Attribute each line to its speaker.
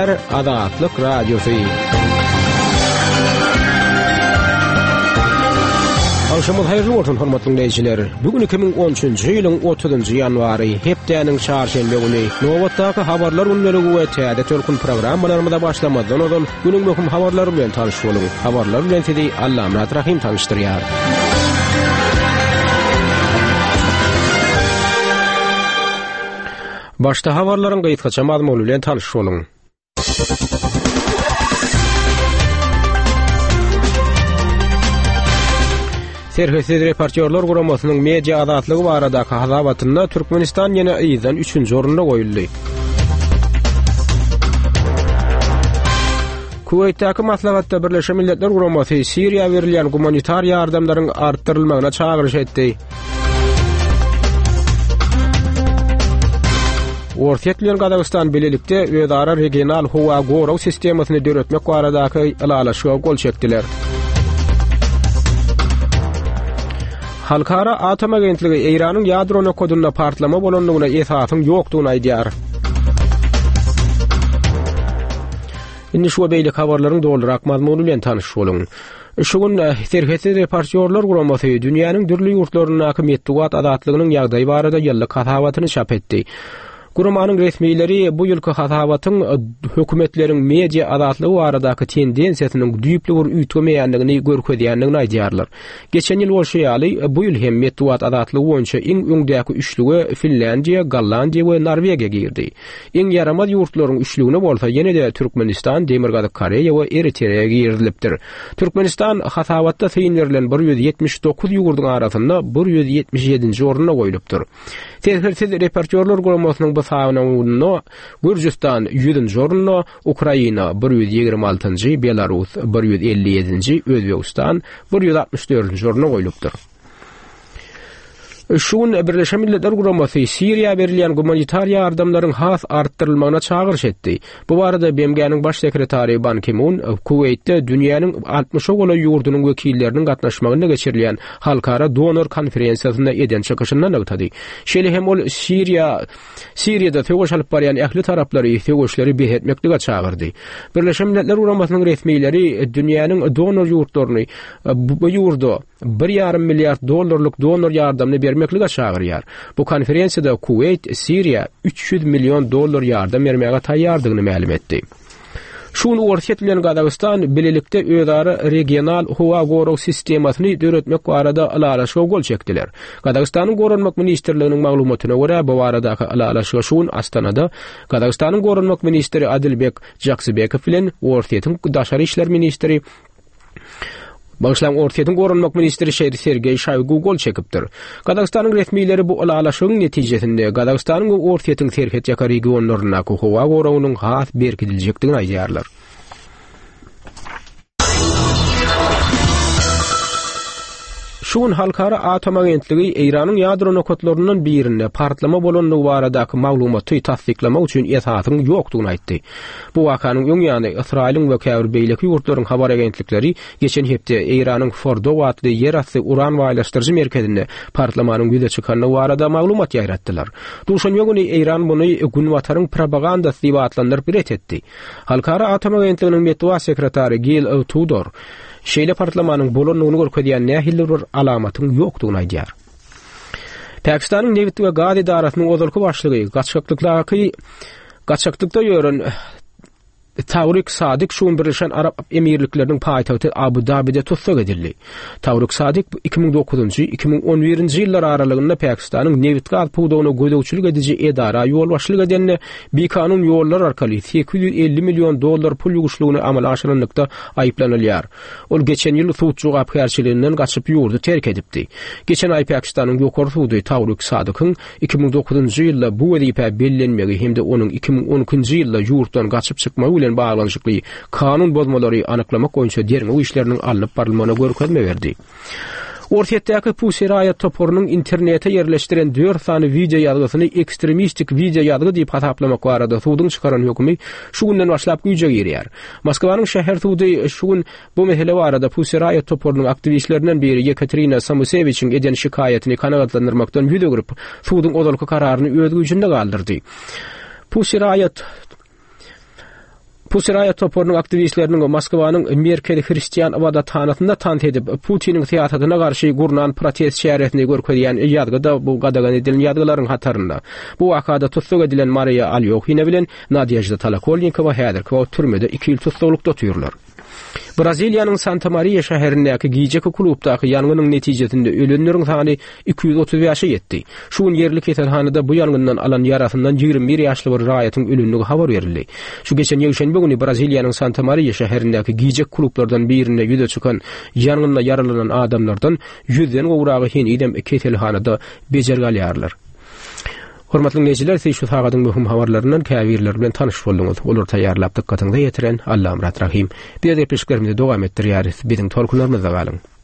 Speaker 1: dinleýär Azatlyk Radiosu. Akşamyz haýyrly bolsun hormatly dinleýijiler. Bugün 2013-nji ýylyň 30-njy ýanwary, hepdeniň çarşembe güni Nowatdaky habarlar günlegi we täze türkün programmalarymyza başlamadan öňden günüň möhüm habarlary bilen tanyş boluň. Habarlar bilen sizi Allamrat Rahim tanışdyrýar. Başta habarlaryň gaýtgaça mazmuny bilen tanyş boluň. Serhesiz reportyorlar guramasynyň media azatlygy baradaky hazabatynda Türkmenistan ýene ýyzdan 3-nji orunda goýuldy. Kuweytdäki maslahatda Birleşen Milletler Guramasy Siriýa berilýän humanitar ýardamlaryň artdyrylmagyna çağırış etdi. Ortaýetlen Gazagystan bilelikde özara regional howa goraw sistemasyny döretmek baradaky alalaşyga gol çekdiler. Halkara Atom Agentligi Iranyň ýadro kodunda partlama bolanlygyna esasyň ýokdugyny aýdýar. Indi şu beýle habarlaryň doldurak mazmuny bilen tanyş boluň. Şu gün serhesiz reportyorlar guramasy dünýäniň dürli ýurtlaryna matbuat azatlygynyň ýagdaýy barada ýyllyk hasabatyny çap etdi. Guramanyň resmiýleri bu ýylky hasabatyň hökümetleriň media azatlygy baradaky tendensiýasynyň düýpli bir üýtgemeýändigini görkezýändigini aýdýarlar. Geçen ýyl bolşaýaly bu ýyl hem matbuat azatlygy boýunça iň öňdäki üçlüge Finlandiýa, Gollandiýa we Norwegiýa girdi. Iň ýaramaz ýurtlaryň üçlügine bolsa ýene-de Türkmenistan, Demirgazyk Koreýa we Eritreýa girilipdir. Türkmenistan hasabatda syň verilen 179 ýurduň arasynda 177-nji orunda goýulypdyr. Serhesiz reportyorlar guramasynyň Sağnawno, Gürcistan 100-nji orunda, Ukraina 126-njy, Belarus 157-nji, Özbegistan 164-nji orunda goýulypdyr. Şuň Birleşen Milletler Guramasy Siriýa berilýän humanitar ýardamlaryň has artdyrylmagyna çağırış etdi. Bu barada BMG'niň baş sekretary Ban Ki-moon Kuweytde dünýäniň 60 gola ýurdunyň wekilleriniň gatnaşmagyna geçirilýän halkara donor konferensiýasynda eden çykyşyndan ötdi. Şeýle hem ol Siriýada töweş alyp barýan ähli taraplary töweşleri behetmeklige çağırdy. Birleşen Milletler Guramasynyň resmiýleri dünýäniň donor ýurtlaryny bu ýurda $1,5 milliard donor ýardamny bermeklige çağırýar. Bu konferensiýada Kuweyt, Siriýa $300 milyon ýardam bermäge taýýardygyny ma'lum etdi. Şunu ortaýetlen Gazagystan bilelikde özara regional howa goraw sistemasyny döretmek barada alalaşyga gol çekdiler. Gazagystanyň Goranmak ministrliginiň maglumatyna görä bu baradaky alalaşyga şuň Astanada Gazagystanyň Goranmak ministri Adilbek Jaksybekov bilen ortaýetin daşary işler ministri Ortaýetin Goranmak ministri Sergey Shoygu gol çekipdir. Gazagystanyň resmiýleri bu alalaşygyň netijesinde Gazagystanyň ortaýetin serhet ýaka regionlaryna howa gorawnyň has berkidiljekdigini aýdýarlar. Şuň halkara Atom Agentligi Iranyň ýadro nokatlarynyň birinde partlama bolanlygy baradaky maglumaty tasdiklamak üçin esasyň ýokdugyny aýtdy. Bu wakanyň öňýany Israýlyň we käbir beýleki ýurtlaryň habar agentlikleri geçen hepde Iranyň Fordo watly ýerasty uran waýlaşdyrjy merkezinde partlamanyň ýüze çykanyny barada maglumat ýaýratdylar. Duşan ýögüni Iran buny günwataryň propaganda siwatlandyryp etdi. Halkara Atom Agentliginiň matbuat sekretary Gil Tudor şeýle partlamanyň bolanlygyny görkezýän nähildir bir alamatyň ýokdugyny aýdýar. Pakistanyň Neft we Gaz idarasynyň ozalky başlygy gaçaklykda ýören Tawrik Sadik şuň Birleşen Arap Emirlikleriniň paýtagty Abu Dabi'de tutsak edildi. Tawrik Sadik 2009-njy 2011-nji ýyllar aralygynda Pakistanyň neft gaz puwdagyna gödäwçilik edici edara ýol başlyk edenne bir kanun ýollar arkaly $850 milyon pul ýuguşlygyny amala aşyrylykda aýplanylýar. Ol geçen ýyl suwçu gapgarçylygynyň gaçyp ýurdu terk edipdi. Geçen aý Pakistanyň ýokary suwdy Tawrik Sadikyň 2009-njy ýylda bu wezipä bellenmegi hemde onuň 2012-nji ýylda ýurtdan gaçyp çykmagy bilen bağlanışykly kanun bozmalary anyklamak boýunça derňe işleriniň alyp barylmagyna görkezme berdi. Ortaýetdäki Pusiraya toporunyň internete ýerleşdiren 4 sany video ýazgysyny ekstremistik video ýazgy diýip hasaplamak barada suwdyň çykaran hökümi şu günden başlap güýje girýär. Moskwanyň şäher suwdy şu gün bu mesele barada Pusiraya toporunyň aktivistlerinden biri Yekaterina Samuseviçiň eden şikaýetini kanagatlandyrmakdan ýüze görüp suwdyň ozalky kararyny öz güýjünde galdyrdy. Pusiraya Pusiraya toporunun aktivistlerinin Moskvanın Merkezi Hristiyan Ibadathanasynda tant edip Putinin teatrına garşy gurnan protest şäheretini görkezýän ýadgyda bu gadagan edilen ýadgylaryň hatarynda. Bu wakada tutsak edilen Maria Alyokhina bilen Nadyezhda Talakolnikova häzirki türmede 2 ýyl tutsaklykda oturýarlar. Braziliýanyň Santa Maria şäherindäki giýjeki klubdaky ýangýnyň netijesinde ölenleriň sany 235-e ýetdi. Şuň yerli keselhanada bu ýangyndan alan ýarasyndan 21 ýaşly bir raýatyň ölenligi habar berildi. Şu geçen ýeşenbe güni Braziliýanyň Santa Maria şäherindäki giýjek klublardan birine ýüze çykan ýangynda yaralanan adamlardan 100den gowragy hen idem keselhanada bejergalýarlar. Hormatly dinleyijiler, siz şu sagadyň möhüm habarlaryndan käbirler bilen tanyş bolduňyz. Olar taýýarlap dykkatyňyza ýetiren Allam Rahim. Bir de peşkerimizde dowam etdirýäris. Biziň tolkunlarymyzda galyň.